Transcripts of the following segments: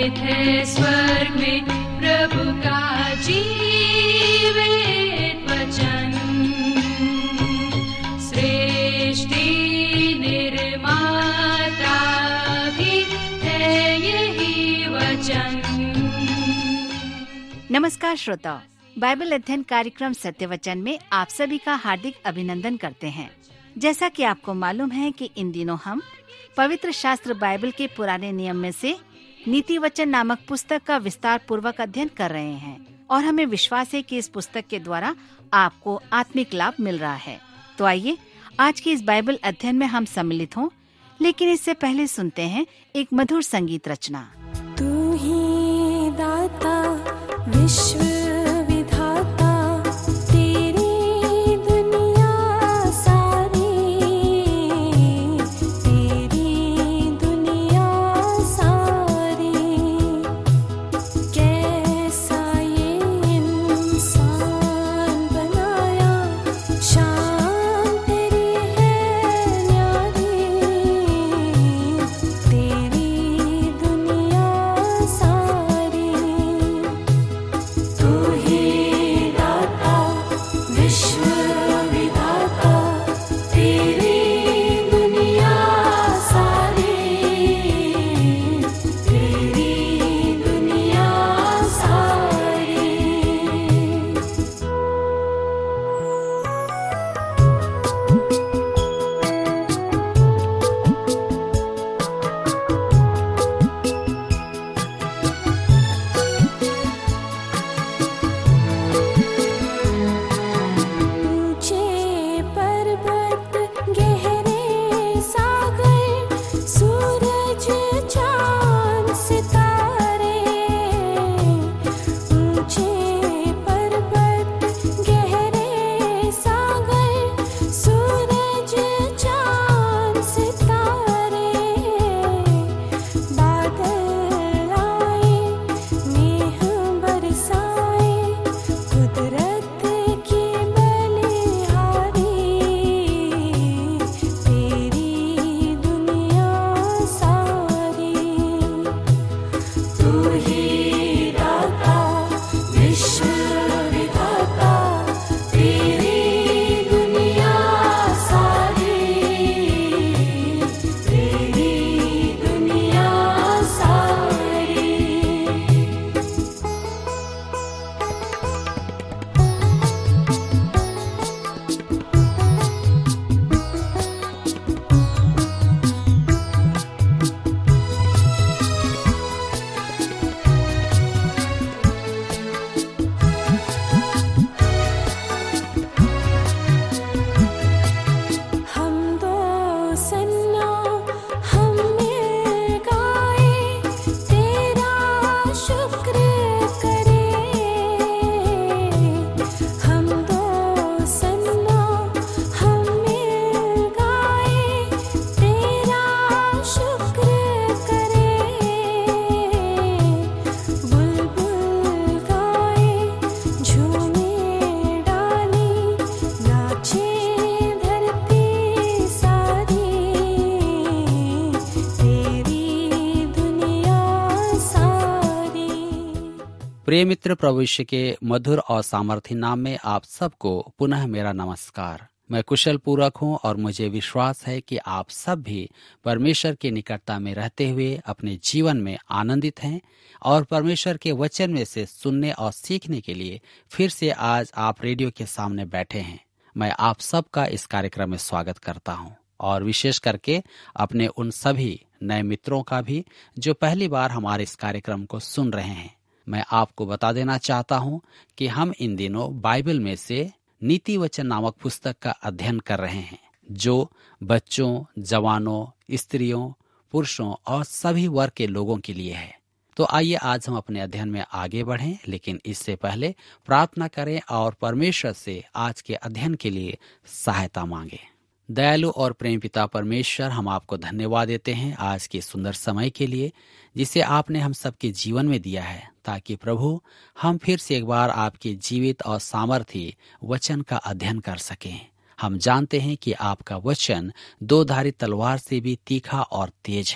निहित है स्वर्ग में प्रभु का जीवित वचन। सृष्टि निर्माता भी है यही वचन। नमस्कार श्रोताओ, बाइबल अध्ययन कार्यक्रम सत्य वचन में आप सभी का हार्दिक अभिनंदन करते हैं। जैसा कि आपको मालूम है कि इन दिनों हम पवित्र शास्त्र बाइबल के पुराने नियम में से नीति वचन नामक पुस्तक का विस्तार पूर्वक अध्ययन कर रहे हैं और हमें विश्वास है कि इस पुस्तक के द्वारा आपको आत्मिक लाभ मिल रहा है। तो आइए आज के इस बाइबल अध्ययन में हम सम्मिलित हों, लेकिन इससे पहले सुनते हैं एक मधुर संगीत रचना। तू ही दाता विश्व विधाता, तेरी दुनिया सारी, तेरी दुनिया सारी। कैसा ये इंसान बनाया, शान तेरी है न्यारी, तेरी दुनिया सारी। तू ही दाता विश्व विधाता, तेरी दुनिया सारी, तेरी दुनिया सारी। ऊंचे पर्वत गहरे सागर, सूरज चांद सितारे। ऊंचे पर्वत गहरे सागर, सूरज चांद सितारे। बादल आए मेघ बरसाए, कुदरत की बलिहारी, तेरी दुनिया सारी। तू ही दाता विश्व विधाता, तेरी दुनिया सारी, तेरी दुनिया सारी। हम दो सन्ना हम मिल गाए, तेरा शुक्र करे। हम दो सन्ना हम मिल गाए, तेरा शुक्र करे। बुलबुल गाए झूमे डाली, नाचे धरती सारी, तेरी दुनिया सारी। प्रिय मित्र, प्रभु यीशु के मधुर और सामर्थी नाम में आप सबको पुनः मेरा नमस्कार। मैं कुशल पूर्वक हूँ और मुझे विश्वास है कि आप सब भी परमेश्वर की निकटता में रहते हुए अपने जीवन में आनंदित हैं और परमेश्वर के वचन में से सुनने और सीखने के लिए फिर से आज आप रेडियो के सामने बैठे हैं। मैं आप सबका इस कार्यक्रम में स्वागत करता हूँ और विशेष करके अपने उन सभी नए मित्रों का भी जो पहली बार हमारे इस कार्यक्रम को सुन रहे हैं। मैं आपको बता देना चाहता हूँ कि हम इन दिनों बाइबल में से नीति वचन नामक पुस्तक का अध्ययन कर रहे हैं, जो बच्चों, जवानों, स्त्रियों, पुरुषों और सभी वर्ग के लोगों के लिए है। तो आइए आज हम अपने अध्ययन में आगे बढ़ें, लेकिन इससे पहले प्रार्थना करें और परमेश्वर से आज के अध्ययन के लिए सहायता मांगें। दयालु और प्रेम पिता परमेश्वर, हम आपको धन्यवाद देते हैं आज के सुंदर समय के लिए जिसे आपने हम सबके जीवन में दिया है, ताकि प्रभु हम फिर से एक बार आपके जीवित और सामर्थी वचन का अध्ययन कर सकें। हम जानते हैं कि आपका वचन दो धारी तलवार से भी तीखा और तेज है,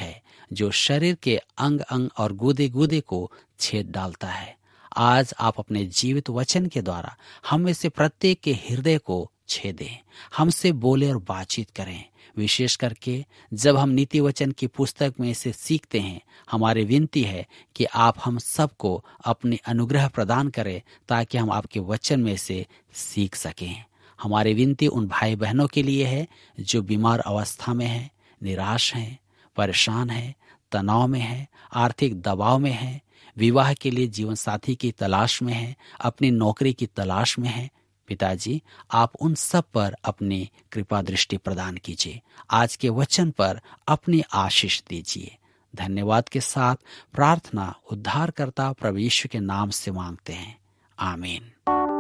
जो शरीर के अंग अंग और गूदे गूदे को छेद डालता है। आज आप अपने जीवित वचन के द्वारा हम में से प्रत्येक के हृदय को छेदें, हमसे बोले और बातचीत करें। विशेष करके जब हम नीति वचन की पुस्तक में से सीखते हैं, हमारी विनती है कि आप हम सबको अपनी अनुग्रह प्रदान करें ताकि हम आपके वचन में से सीख सकें। हमारी विनती उन भाई बहनों के लिए है जो बीमार अवस्था में हैं, निराश हैं, परेशान हैं, तनाव में हैं, आर्थिक दबाव में हैं, विवाह के लिए जीवन साथी की तलाश में हैं, अपनी नौकरी की तलाश में हैं। पिताजी, आप उन सब पर अपनी कृपा दृष्टि प्रदान कीजिए। आज के वचन पर अपनी आशीष दीजिए। धन्यवाद के साथ प्रार्थना उद्धारकर्ता प्रभु यीशु के नाम से मांगते हैं, आमीन।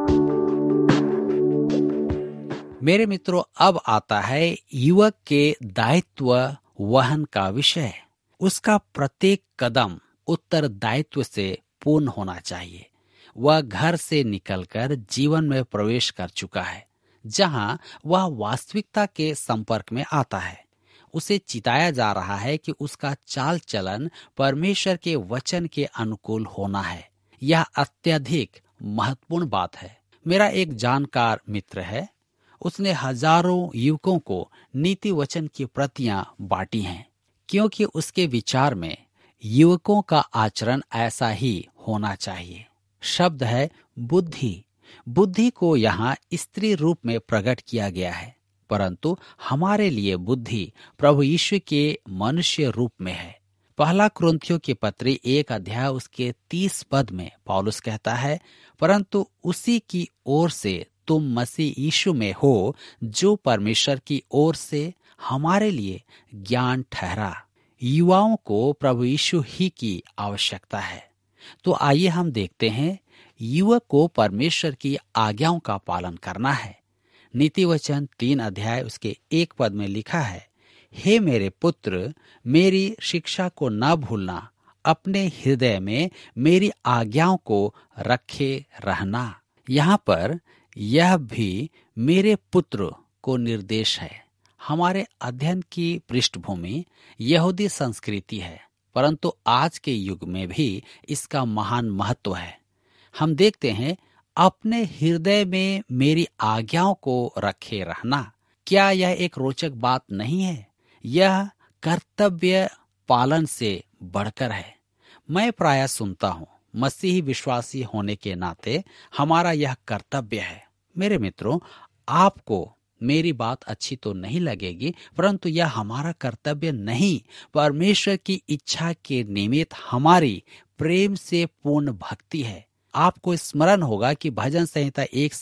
मेरे मित्रों, अब आता है युवक के दायित्व वहन का विषय। उसका प्रत्येक कदम उत्तरदायित्व से पूर्ण होना चाहिए। वह घर से निकलकर जीवन में प्रवेश कर चुका है, जहां वह वास्तविकता के संपर्क में आता है। उसे चिताया जा रहा है कि उसका चाल चलन परमेश्वर के वचन के अनुकूल होना है। यह अत्यधिक महत्वपूर्ण बात है। मेरा एक जानकार मित्र है, उसने हजारों युवकों को नीति वचन की प्रतियां बांटी हैं, क्योंकि उसके विचार में युवकों का आचरण ऐसा ही होना चाहिए। शब्द है बुद्धि। बुद्धि को यहाँ स्त्री रूप में प्रकट किया गया है, परंतु हमारे लिए बुद्धि प्रभु यीशु के मनुष्य रूप में है। पहला कुरिन्थियों की पत्री 1 अध्याय उसके 30 पद में पौलुस कहता है, परंतु उसी की ओर से तुम मसीह यीशु में हो, जो परमेश्वर की ओर से हमारे लिए ज्ञान ठहरा। युवाओं को प्रभु यीशु ही की आवश्यकता है। तो आइए हम देखते हैं, युवक को परमेश्वर की आज्ञाओं का पालन करना है। नीति वचन 3 अध्याय उसके 1 पद में लिखा है, हे मेरे पुत्र, मेरी शिक्षा को न भूलना, अपने हृदय में मेरी आज्ञाओं को रखे रहना। यहाँ पर यह भी मेरे पुत्र को निर्देश है। हमारे अध्ययन की पृष्ठभूमि यहूदी संस्कृति है, परंतु आज के युग में भी इसका महान महत्व है। हम देखते हैं, अपने हृदय में मेरी आज्ञाओं को रखे रहना। क्या यह एक रोचक बात नहीं है? यह कर्तव्य पालन से बढ़कर है। मैं प्रायः सुनता हूँ, मसीही विश्वासी होने के नाते हमारा यह कर्तव्य है। मेरे मित्रों, आपको मेरी बात अच्छी तो नहीं लगेगी, परंतु यह हमारा कर्तव्य नहीं, परमेश्वर की इच्छा के निमित्त हमारी प्रेम से पूर्ण भक्ति है। आपको स्मरण होगा कि भजन संहिता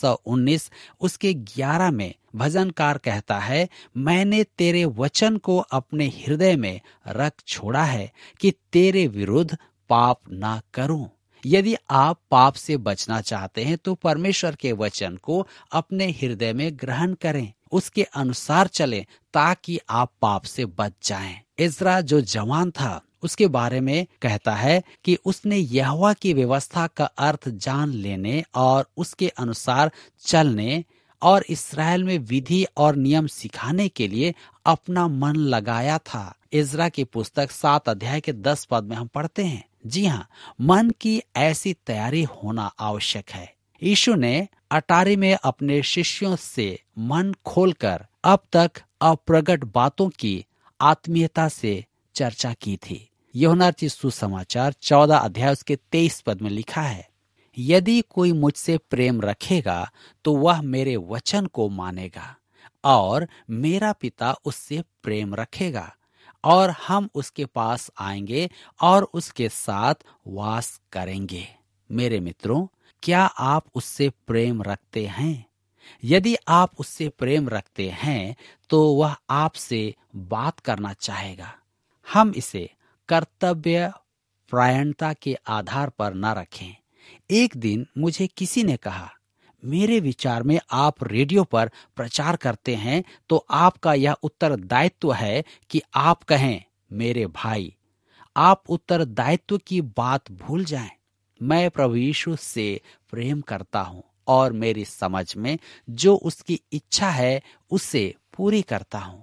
119 उसके 11 में भजनकार कहता है, मैंने तेरे वचन को अपने हृदय में रख छोड़ा है कि तेरे विरुद्ध पाप ना करूं। यदि आप पाप से बचना चाहते हैं तो परमेश्वर के वचन को अपने हृदय में ग्रहण करें, उसके अनुसार चलें, ताकि आप पाप से बच जाएं। इज़रा जो जवान था, उसके बारे में कहता है कि उसने यहोवा की व्यवस्था का अर्थ जान लेने और उसके अनुसार चलने और इस्राएल में विधि और नियम सिखाने के लिए अपना मन लगाया था। इज़रा की पुस्तक 7 अध्याय के 10 पद में हम पढ़ते हैं। जी हाँ, मन की ऐसी तैयारी होना आवश्यक है। यीशु ने अटारी में अपने शिष्यों से मन खोलकर अब तक अप्रगट बातों की आत्मीयता से चर्चा की थी। यूहन्ना रचित सुसमाचार 14 अध्याय उसके 23 पद में लिखा है, यदि कोई मुझसे प्रेम रखेगा तो वह मेरे वचन को मानेगा और मेरा पिता उससे प्रेम रखेगा और हम उसके पास आएंगे और उसके साथ वास करेंगे। मेरे मित्रों, क्या आप उससे प्रेम रखते हैं? यदि आप उससे प्रेम रखते हैं तो वह आपसे बात करना चाहेगा। हम इसे कर्तव्य परायणता के आधार पर न रखें। एक दिन मुझे किसी ने कहा, मेरे विचार में आप रेडियो पर प्रचार करते हैं तो आपका यह उत्तरदायित्व है कि आप कहें, मेरे भाई, आप उत्तरदायित्व की बात भूल जाएं। मैं प्रभु यीशु से प्रेम करता हूं और मेरी समझ में जो उसकी इच्छा है उसे पूरी करता हूं।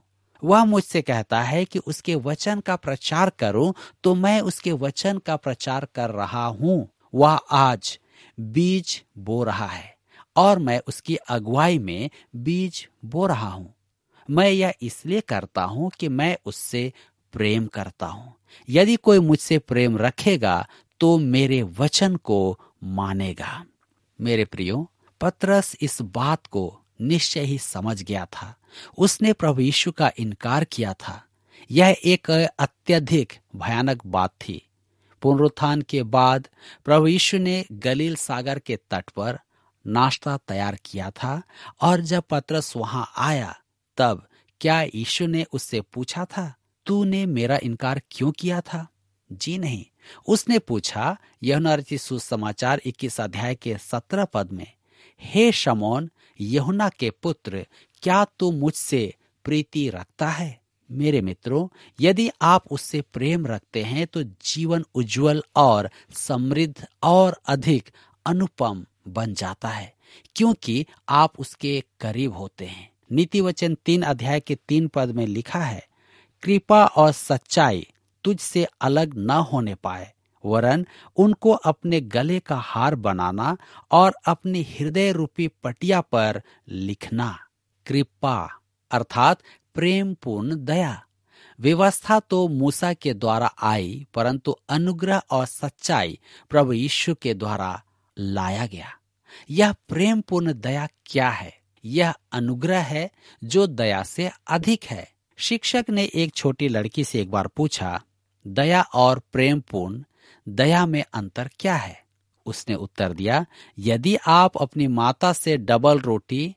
वह मुझसे कहता है कि उसके वचन का प्रचार करूं, तो मैं उसके वचन का प्रचार कर रहा हूं। वह आज बीज बो रहा है और मैं उसकी अगुवाई में बीज बो रहा हूं। मैं यह इसलिए करता हूं कि मैं उससे प्रेम करता हूं। यदि कोई मुझसे प्रेम रखेगा तो मेरे वचन को मानेगा। मेरे प्रियो, पतरस इस बात को निश्चय ही समझ गया था। उसने प्रभु यीशु का इनकार किया था। यह एक अत्यधिक भयानक बात थी। पुनरुत्थान के बाद प्रभु यीशु ने गलील सागर के तट पर नाश्ता तैयार किया था और जब पतरस वहां आया तब क्या यीशु ने उससे पूछा था, तूने मेरा इनकार क्यों किया था? जी नहीं। उसने पूछा, यूहन्ना रचित सुसमाचार 21 अध्याय के 17 पद में, हे शमौन यूहन्ना के पुत्र, क्या तू मुझसे प्रीति रखता है? मेरे मित्रों, यदि आप उससे प्रेम रखते हैं तो जीवन उज्जवल और समृद्ध और अधिक अनुपम बन जाता है, क्योंकि आप उसके करीब होते हैं। नीति वचन 3 अध्याय के 3 पद में लिखा है, कृपा और सच्चाई तुझसे अलग न होने पाए, वरन उनको अपने गले का हार बनाना और अपनी हृदय रूपी पटिया पर लिखना। कृपा अर्थात प्रेम पूर्ण दया। व्यवस्था तो मूसा के द्वारा आई, परंतु अनुग्रह और सच्चाई प्रभु यीशु के द्वारा लाया गया। यह प्रेम पूर्ण दया क्या है? यह अनुग्रह है जो दया से अधिक है। शिक्षक ने एक छोटी लड़की से एक बार पूछा, दया और प्रेम पूर्ण दया में अंतर क्या है? उसने उत्तर दिया, यदि आप अपनी माता से डबल रोटी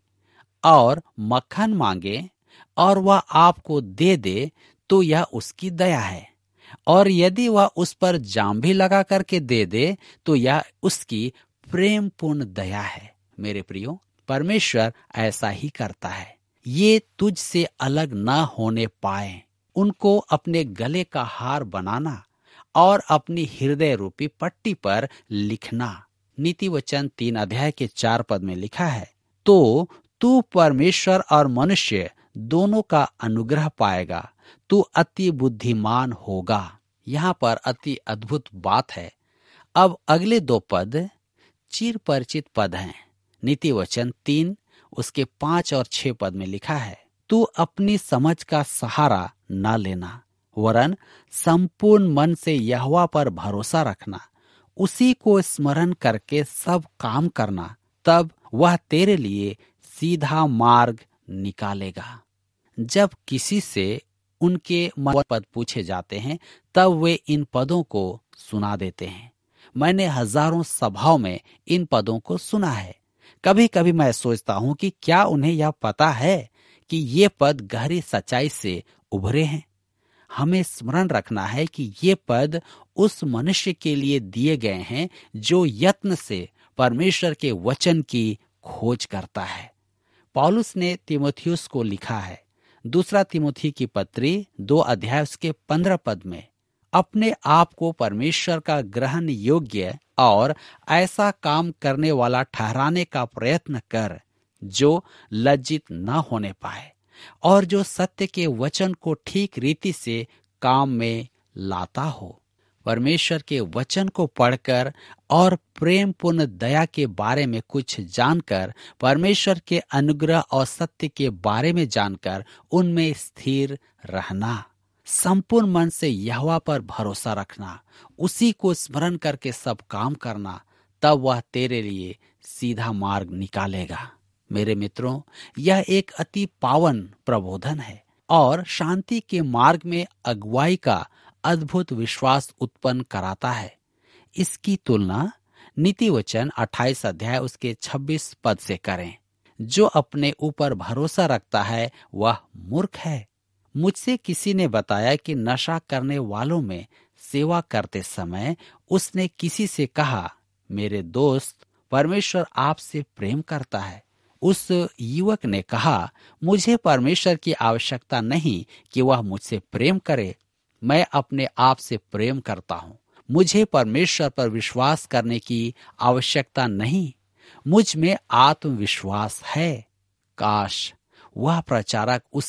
और मक्खन मांगे और वह आपको दे दे तो यह उसकी दया है, और यदि वह उस पर जाम भी लगा करके दे दे तो यह उसकी प्रेम पूर्ण दया है। मेरे प्रियो, परमेश्वर ऐसा ही करता है। ये तुझसे अलग न होने पाए, उनको अपने गले का हार बनाना और अपनी हृदय रूपी पट्टी पर लिखना। नीति वचन 3 अध्याय के 4 पद में लिखा है, तो तू परमेश्वर और मनुष्य दोनों का अनुग्रह पाएगा, तू अति बुद्धिमान होगा। यहाँ पर अति अद्भुत बात है। अब अगले 2 पद चिर परिचित पद हैं। नीति वचन 3 उसके 5 और 6 पद में लिखा है, तू अपनी समझ का सहारा न लेना, वरन संपूर्ण मन से यहोवा पर भरोसा रखना, उसी को स्मरण करके सब काम करना, तब वह तेरे लिए सीधा मार्ग निकालेगा। जब किसी से उनके मन पद पूछे जाते हैं तब वे इन पदों को सुना देते हैं। मैंने हजारों सभाओं में इन पदों को सुना है। कभी कभी मैं सोचता हूं कि क्या उन्हें यह पता है कि ये पद गहरी सच्चाई से उभरे हैं। हमें स्मरण रखना है कि ये पद उस मनुष्य के लिए दिए गए हैं जो यत्न से परमेश्वर के वचन की खोज करता है। पौलुस ने तीमुथियुस को लिखा है, 2 तीमुथी की पत्री 2 अध्याय उसके 15 पद में, अपने आप को परमेश्वर का ग्रहण योग्य और ऐसा काम करने वाला ठहराने का प्रयत्न कर जो लज्जित न होने पाए और जो सत्य के वचन को ठीक रीति से काम में लाता हो। परमेश्वर के वचन को पढ़कर और प्रेम पूर्ण दया के बारे में कुछ जानकर, परमेश्वर के अनुग्रह और सत्य के बारे में जानकर उनमें स्थिर रहना, संपूर्ण मन से यहोवा पर भरोसा रखना, उसी को स्मरण करके सब काम करना, तब वह तेरे लिए सीधा मार्ग निकालेगा। मेरे मित्रों, यह एक अति पावन प्रबोधन है और शांति के मार्ग में अगुवाई का अद्भुत विश्वास उत्पन्न कराता है। इसकी तुलना नीति वचन 28 अध्याय उसके 26 पद से करें, जो अपने ऊपर भरोसा रखता है वह मूर्ख है। मुझसे किसी ने बताया कि नशा करने वालों में सेवा करते समय उसने किसी से कहा, मेरे दोस्त, परमेश्वर आपसे प्रेम करता है। उस युवक ने कहा, मुझे परमेश्वर की आवश्यकता नहीं कि वह मुझसे प्रेम करे, मैं अपने आप से प्रेम करता हूँ। मुझे परमेश्वर पर विश्वास करने की आवश्यकता नहीं, मुझ में आत्मविश्वास है। काश वह प्रचारक उसे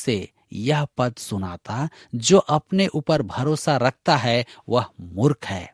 यह पद सुनाता, जो अपने ऊपर भरोसा रखता है वह मूर्ख है।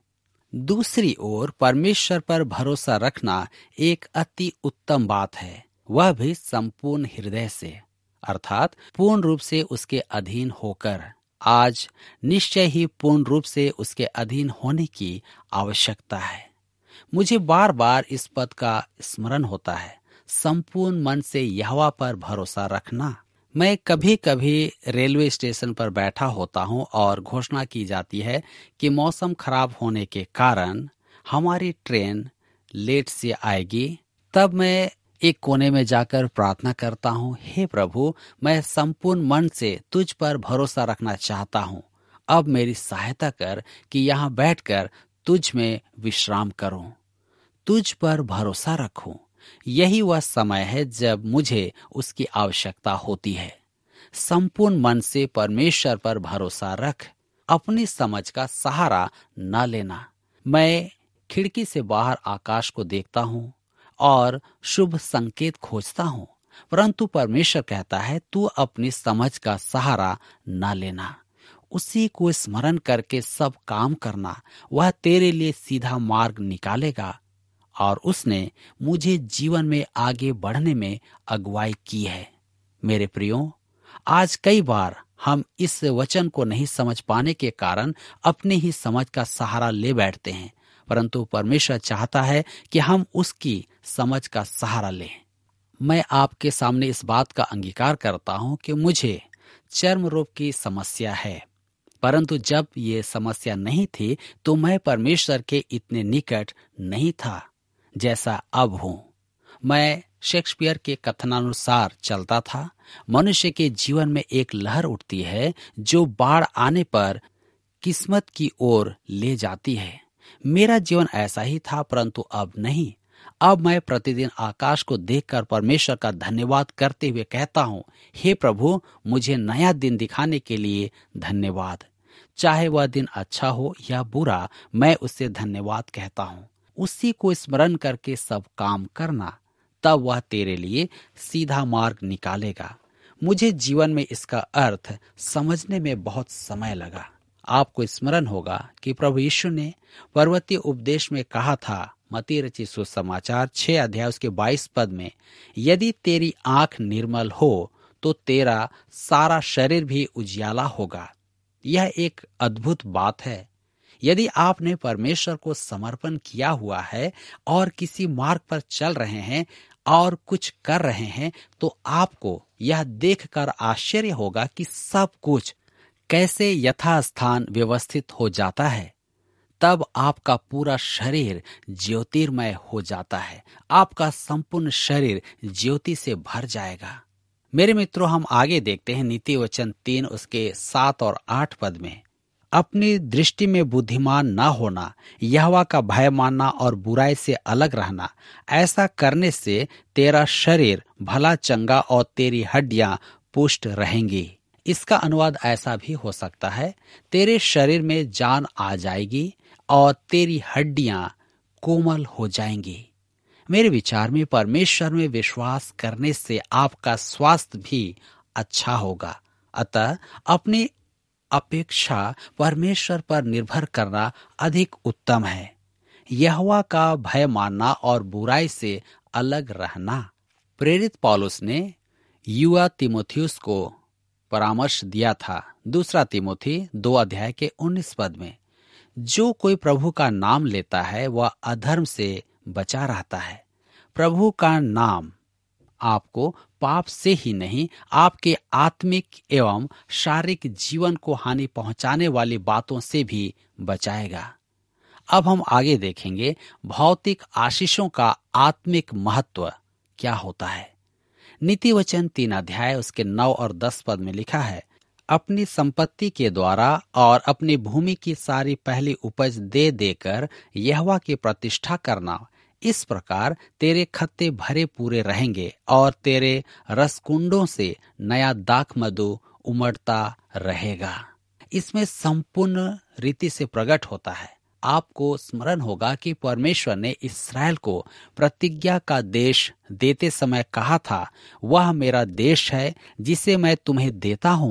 दूसरी ओर परमेश्वर पर भरोसा रखना एक अति उत्तम बात है, वह भी संपूर्ण हृदय से, अर्थात पूर्ण रूप से उसके अधीन होकर। आज निश्चय ही पूर्ण रूप से उसके अधीन होने की आवश्यकता है। मुझे बार बार इस पद का स्मरण होता है, संपूर्ण मन से यहोवा पर भरोसा रखना। मैं कभी कभी रेलवे स्टेशन पर बैठा होता हूं और घोषणा की जाती है कि मौसम खराब होने के कारण हमारी ट्रेन लेट से आएगी। तब मैं एक कोने में जाकर प्रार्थना करता हूं, हे प्रभु, मैं संपूर्ण मन से तुझ पर भरोसा रखना चाहता हूं। अब मेरी सहायता कर कि यहाँ बैठकर तुझ में विश्राम करूं, तुझ पर भरोसा रखूं। यही वह समय है जब मुझे उसकी आवश्यकता होती है। संपूर्ण मन से परमेश्वर पर भरोसा रख, अपनी समझ का सहारा न लेना। मैं खिड़की से बाहर आकाश को देखता हूं और शुभ संकेत खोजता हूं, परंतु परमेश्वर कहता है तू अपनी समझ का सहारा न लेना। उसी को स्मरण करके सब काम करना, वह तेरे लिए सीधा मार्ग निकालेगा। और उसने मुझे जीवन में आगे बढ़ने में अगुवाई की है। मेरे प्रियो, आज कई बार हम इस वचन को नहीं समझ पाने के कारण अपनी ही समझ का सहारा ले बैठते हैं, परंतु परमेश्वर चाहता है कि हम उसकी समझ का सहारा लें। मैं आपके सामने इस बात का अंगीकार करता हूं कि मुझे चर्म रोग की समस्या है, परंतु जब ये समस्या नहीं थी तो मैं परमेश्वर के इतने निकट नहीं था जैसा अब हूं। मैं शेक्सपियर के कथनानुसार चलता था। मनुष्य के जीवन में एक लहर उठती है जो बाढ़ आने पर किस्मत की ओर ले जाती है। मेरा जीवन ऐसा ही था, परंतु अब नहीं। अब मैं प्रतिदिन आकाश को देखकर परमेश्वर का धन्यवाद करते हुए कहता हूँ, हे प्रभु, मुझे नया दिन दिखाने के लिए धन्यवाद। चाहे वह दिन अच्छा हो या बुरा, मैं उससे धन्यवाद कहता हूँ। उसी को स्मरण करके सब काम करना, तब वह तेरे लिए सीधा मार्ग निकालेगा। मुझे जीवन में इसका अर्थ समझने में बहुत समय लगा। आपको स्मरण होगा कि प्रभु यीशु ने पर्वतीय उपदेश में कहा था, मत्ती रचित सुसमाचार 6 अध्याय उसके 22 पद में, यदि तेरी आंख निर्मल हो तो तेरा सारा शरीर भी उजियाला होगा। यह एक अद्भुत बात है। यदि आपने परमेश्वर को समर्पण किया हुआ है और किसी मार्ग पर चल रहे हैं और कुछ कर रहे हैं, तो आपको यह देखकर आश्चर्य होगा कि सब कुछ कैसे यथास्थान व्यवस्थित हो जाता है। तब आपका पूरा शरीर ज्योतिर्मय हो जाता है। आपका संपूर्ण शरीर ज्योति से भर जाएगा। मेरे मित्रों, हम आगे देखते हैं नीति वचन 3 उसके 7 और 8 पद में, अपनी दृष्टि में बुद्धिमान न होना, यहोवा का भय मानना और बुराई से अलग रहना। ऐसा करने से तेरा शरीर भला चंगा और तेरी हड्डियां पुष्ट रहेंगी। इसका अनुवाद ऐसा भी हो सकता है, तेरे शरीर में जान आ जाएगी और तेरी हड्डियां कोमल हो जाएंगी। मेरे विचार में परमेश्वर में विश्वास करने से आपका स्वास्थ्य भी अच्छा होगा। अतः अपनी अपेक्षा परमेश्वर पर निर्भर करना अधिक उत्तम है। यहोवा का भय मानना और बुराई से अलग रहना। प्रेरित पौलुस ने युवा तीमुथियुस को परामर्श दिया था, 2 तीमुथी 2 अध्याय के 19 पद में, जो कोई प्रभु का नाम लेता है वह अधर्म से बचा रहता है। प्रभु का नाम आपको पाप से ही नहीं, आपके आत्मिक एवं शारीरिक जीवन को हानि पहुंचाने वाली बातों से भी बचाएगा। अब हम आगे देखेंगे भौतिक आशीषों का आत्मिक महत्व क्या होता है। नीति वचन 3 अध्याय उसके 9 और 10 पद में लिखा है, अपनी संपत्ति के द्वारा और अपनी भूमि की सारी पहली उपज दे देकर यहोवा की प्रतिष्ठा करना। इस प्रकार तेरे खत्ते भरे पूरे रहेंगे और तेरे रसकुंडों से नया दाख मधु उमड़ता रहेगा। इसमें संपूर्ण रीति से प्रकट होता है। आपको स्मरण होगा कि परमेश्वर ने इस्राएल को प्रतिज्ञा का देश देते समय कहा था, वह मेरा देश है जिसे मैं तुम्हें देता हूँ,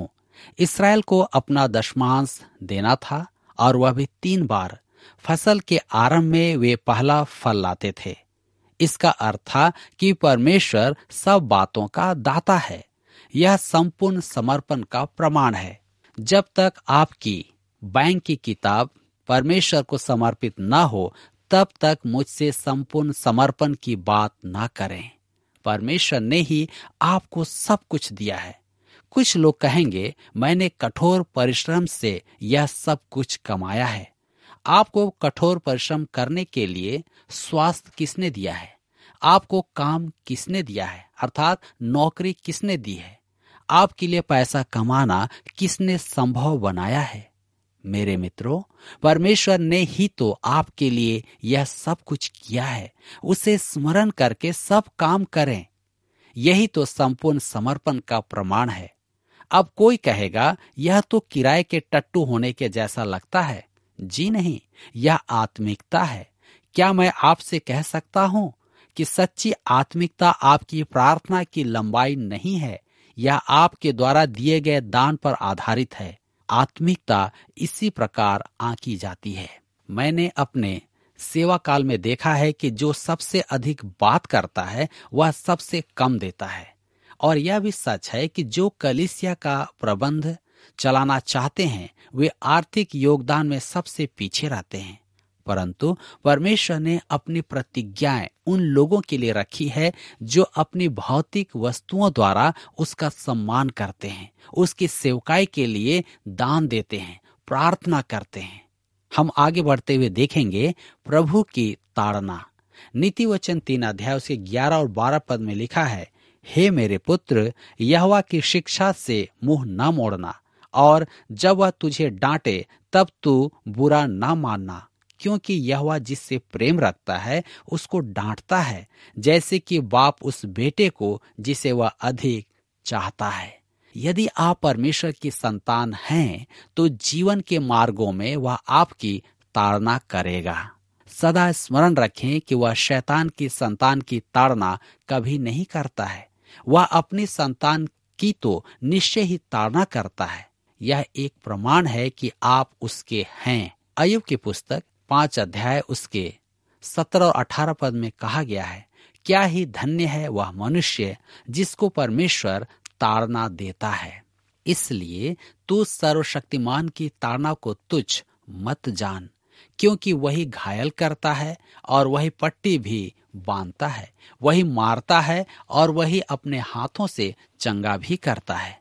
इसराइल को अपना दशमांश देना था और वह भी 3 बार। फसल के आरंभ में वे पहला फल लाते थे। इसका अर्थ था कि परमेश्वर सब बातों का दाता है। यह संपूर्ण समर्पण का प्रमाण है। जब तक आपकी बैंक की किताब परमेश्वर को समर्पित न हो, तब तक मुझसे संपूर्ण समर्पण की बात ना करें। परमेश्वर ने ही आपको सब कुछ दिया है। कुछ लोग कहेंगे, मैंने कठोर परिश्रम से यह सब कुछ कमाया है। आपको कठोर परिश्रम करने के लिए स्वास्थ्य किसने दिया है? आपको काम किसने दिया है? अर्थात नौकरी किसने दी है? आपके लिए पैसा कमाना किसने संभव बनाया है? मेरे मित्रों, परमेश्वर ने ही तो आपके लिए यह सब कुछ किया है। उसे स्मरण करके सब काम करें। यही तो संपूर्ण समर्पण का प्रमाण है। अब कोई कहेगा, यह तो किराए के टट्टू होने के जैसा लगता है। जी नहीं, यह आत्मिकता है। क्या मैं आपसे कह सकता हूं कि सच्ची आत्मिकता आपकी प्रार्थना की लंबाई नहीं है या आपके द्वारा दिए गए दान पर आधारित है? आत्मिकता इसी प्रकार आंकी जाती है। मैंने अपने सेवा काल में देखा है कि जो सबसे अधिक बात करता है वह सबसे कम देता है। और यह भी सच है कि जो कलीसिया का प्रबंध चलाना चाहते हैं वे आर्थिक योगदान में सबसे पीछे रहते हैं। परंतु परमेश्वर ने अपनी प्रतिज्ञाएं उन लोगों के लिए रखी है जो अपनी भौतिक वस्तुओं द्वारा उसका सम्मान करते हैं, उसकी सेवकाई के लिए दान देते हैं, प्रार्थना करते हैं। हम आगे बढ़ते हुए देखेंगे प्रभु की ताड़ना। नीति वचन 3 अध्याय उसके 11 और 12 पद में लिखा है, हे मेरे पुत्र, यहोवा की शिक्षा से मुंह न मोड़ना, और जब वह तुझे डांटे तब तू बुरा न मानना, क्योंकि यहोवा जिससे प्रेम रखता है उसको डांटता है, जैसे कि बाप उस बेटे को जिसे वह अधिक चाहता है। यदि आप परमेश्वर की संतान हैं तो जीवन के मार्गों में वह आपकी ताड़ना करेगा। सदा स्मरण रखें कि वह शैतान की संतान की ताड़ना कभी नहीं करता है। वह अपनी संतान की तो निश्चय ही ताड़ना करता है। यह एक प्रमाण है कि आप उसके हैं। अय्यूब की पुस्तक 5 अध्याय उसके 17 और 18 पद में कहा गया है, क्या ही धन्य है वह मनुष्य जिसको परमेश्वर ताड़ना देता है। इसलिए तू सर्वशक्तिमान की ताड़ना को तुच्छ मत जान, क्योंकि वही घायल करता है और वही पट्टी भी बांधता है, वही मारता है और वही अपने हाथों से चंगा भी करता है।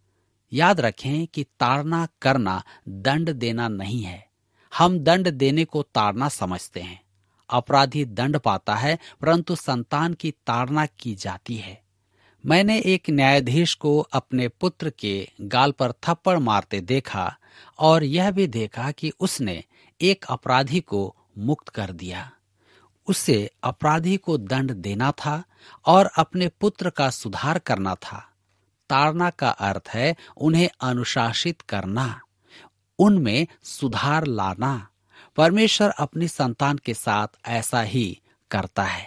याद रखें कि ताड़ना करना दंड देना नहीं है। हम दंड देने को ताड़ना समझते हैं। अपराधी दंड पाता है, परंतु संतान की ताड़ना की जाती है। मैंने एक न्यायाधीश को अपने पुत्र के गाल पर थप्पड़ मारते देखा और यह भी देखा कि उसने एक अपराधी को मुक्त कर दिया। उसे अपराधी को दंड देना था और अपने पुत्र का सुधार करना था। ताड़ना का अर्थ है उन्हें अनुशासित करना, उनमें सुधार लाना। परमेश्वर अपनी संतान के साथ ऐसा ही करता है।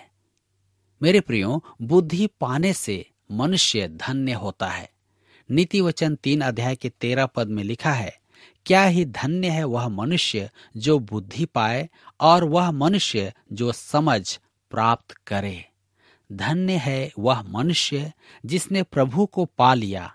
मेरे प्रियो, बुद्धि पाने से मनुष्य धन्य होता है। नीति वचन 3 अध्याय के 13 पद में लिखा है, क्या ही धन्य है वह मनुष्य जो बुद्धि पाए और वह मनुष्य जो समझ प्राप्त करे। धन्य है वह मनुष्य जिसने प्रभु को पा लिया।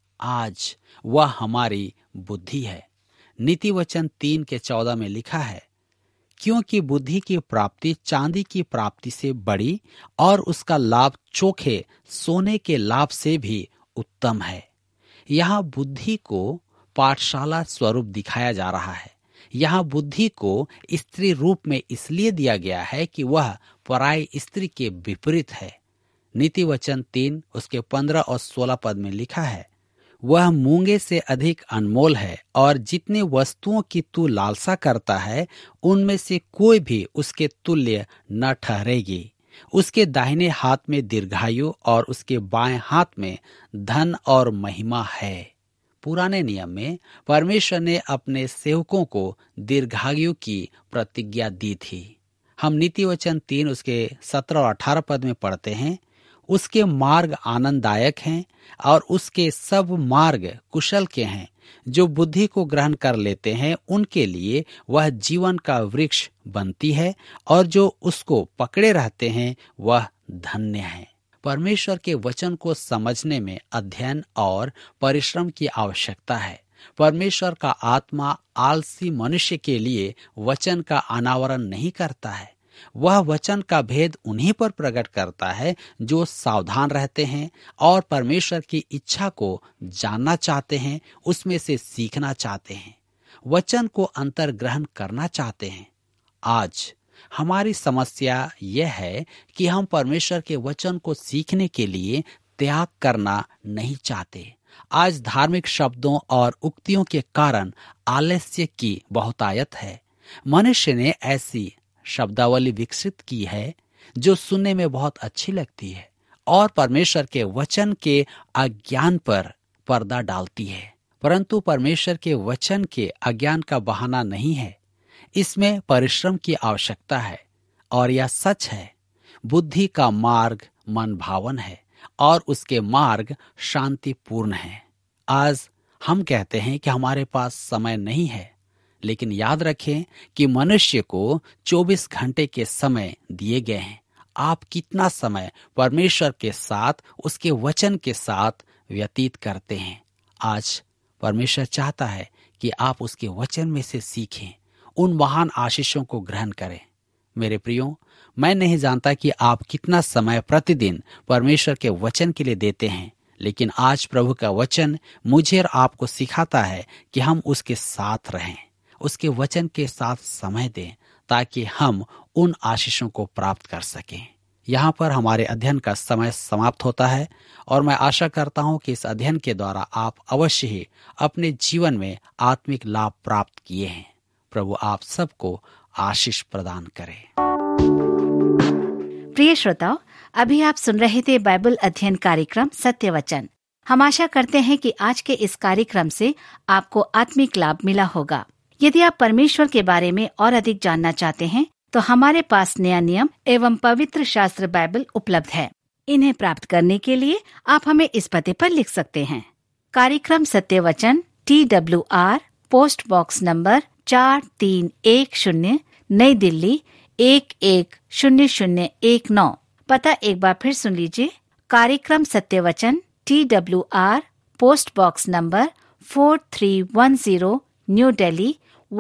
आज वह हमारी बुद्धि है। नीति वचन 3 के 14 में लिखा है, क्योंकि बुद्धि की प्राप्ति चांदी की प्राप्ति से बड़ी और उसका लाभ चोखे सोने के लाभ से भी उत्तम है। यहाँ बुद्धि को पाठशाला स्वरूप दिखाया जा रहा है। यहाँ बुद्धि को स्त्री रूप में इसलिए दिया गया है कि वह पराई स्त्री के विपरीत है। नीति वचन 3 उसके 15 और 16 पद में लिखा है, वह मूंगे से अधिक अनमोल है और जितने वस्तुओं की तू लालसा करता है उनमें से कोई भी उसके तुल्य न ठहरेगी। उसके दाहिने हाथ में दीर्घायु और उसके बाएं हाथ में धन और महिमा है। पुराने नियम में परमेश्वर ने अपने सेवकों को दीर्घायु की प्रतिज्ञा दी थी। हम नीति वचन 3 उसके 17 और 18 पद में पढ़ते हैं, उसके मार्ग आनंददायक हैं और उसके सब मार्ग कुशल के हैं। जो बुद्धि को ग्रहण कर लेते हैं उनके लिए वह जीवन का वृक्ष बनती है और जो उसको पकड़े रहते हैं वह धन्य है। परमेश्वर के वचन को समझने में अध्ययन और परिश्रम की आवश्यकता है। परमेश्वर का आत्मा आलसी मनुष्य के लिए वचन का अनावरण नहीं करता है। वह वचन का भेद उन्हीं पर प्रकट करता है जो सावधान रहते हैं और परमेश्वर की इच्छा को जानना चाहते हैं, उसमें से सीखना चाहते हैं, वचन को अंतर्ग्रहण करना चाहते हैं। आज हमारी समस्या यह है कि हम परमेश्वर के वचन को सीखने के लिए त्याग करना नहीं चाहते। आज धार्मिक शब्दों और उक्तियों के कारण आलस्य की बहुतायत है। मनुष्य ने ऐसी शब्दावली विकसित की है जो सुनने में बहुत अच्छी लगती है और परमेश्वर के वचन के अज्ञान पर पर्दा डालती है, परंतु परमेश्वर के वचन के अज्ञान का बहाना नहीं है। इसमें परिश्रम की आवश्यकता है और यह सच है। बुद्धि का मार्ग मन भावन है और उसके मार्ग शांतिपूर्ण है। आज हम कहते हैं कि हमारे पास समय नहीं है, लेकिन याद रखें कि मनुष्य को 24 घंटे के समय दिए गए हैं। आप कितना समय परमेश्वर के साथ, उसके वचन के साथ व्यतीत करते हैं? आज परमेश्वर चाहता है कि आप उसके वचन में से सीखें, उन महान आशीषों को ग्रहण करें। मेरे प्रियो, मैं नहीं जानता कि आप कितना समय प्रतिदिन परमेश्वर के वचन के लिए देते हैं, लेकिन आज प्रभु का वचन मुझे और आपको सिखाता है कि हम उसके साथ रहें, उसके वचन के साथ समय दें, ताकि हम उन आशीषों को प्राप्त कर सकें। यहाँ पर हमारे अध्ययन का समय समाप्त होता है और मैं आशा करता हूँ कि इस अध्ययन के द्वारा आप अवश्य ही अपने जीवन में आत्मिक लाभ प्राप्त किए हैं। प्रभु आप सबको आशीष प्रदान करे। प्रिय श्रोताओ, अभी आप सुन रहे थे बाइबल अध्ययन कार्यक्रम सत्य वचन। हम आशा करते हैं कि आज के इस कार्यक्रम से आपको आत्मिक लाभ मिला होगा। यदि आप परमेश्वर के बारे में और अधिक जानना चाहते हैं तो हमारे पास नया नियम एवं पवित्र शास्त्र बाइबल उपलब्ध है। इन्हें प्राप्त करने के लिए आप हमें इस पते पर लिख सकते हैं। कार्यक्रम सत्य वचन, TWR, पोस्ट बॉक्स नंबर 4310, नई दिल्ली 110019। पता एक बार फिर सुन लीजिए। कार्यक्रम सत्य वचन, TWR, post box number 4310, new Delhi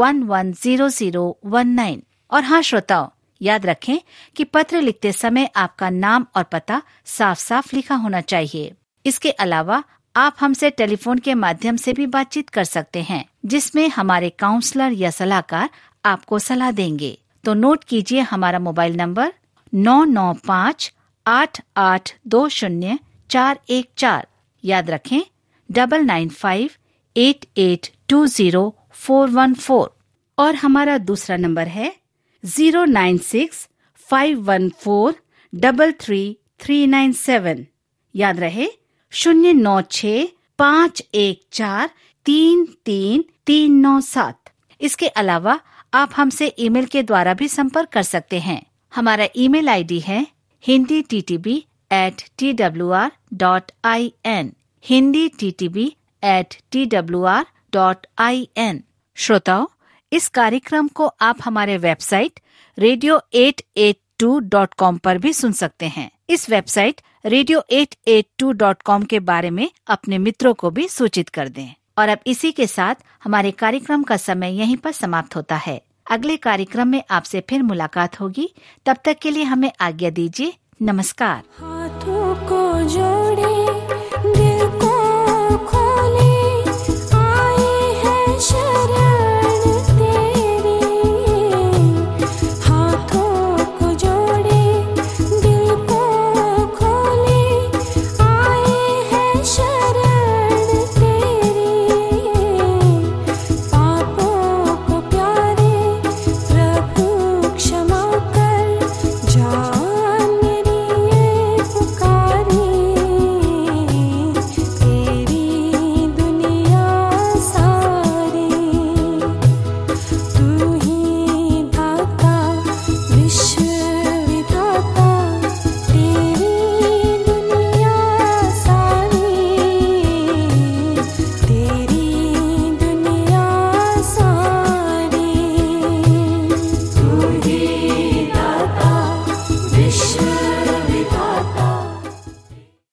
110019। और हाँ श्रोताओ, याद रखें कि पत्र लिखते समय आपका नाम और पता साफ साफ लिखा होना चाहिए। इसके अलावा आप हमसे टेलीफोन के माध्यम से भी बातचीत कर सकते हैं, जिसमें हमारे काउंसलर या सलाहकार आपको सलाह देंगे। तो नोट कीजिए हमारा मोबाइल नंबर 9958820414। याद रखें 9958820414। और हमारा दूसरा नंबर है 09651433397। याद रहे 09651433397। इसके अलावा आप हमसे ईमेल के द्वारा भी संपर्क कर सकते हैं। हमारा ईमेल आईडी है hinditb@twr.in, hinditb@twr.in। श्रोताओ, इस कार्यक्रम को आप हमारे वेबसाइट radio882.com पर भी सुन सकते हैं। इस वेबसाइट radio882.com के बारे में अपने मित्रों को भी सूचित कर दें। और अब इसी के साथ हमारे कार्यक्रम का समय यहीं पर समाप्त होता है। अगले कार्यक्रम में आपसे फिर मुलाकात होगी। तब तक के लिए हमें आज्ञा दीजिए। नमस्कार। हाथों को जोड़े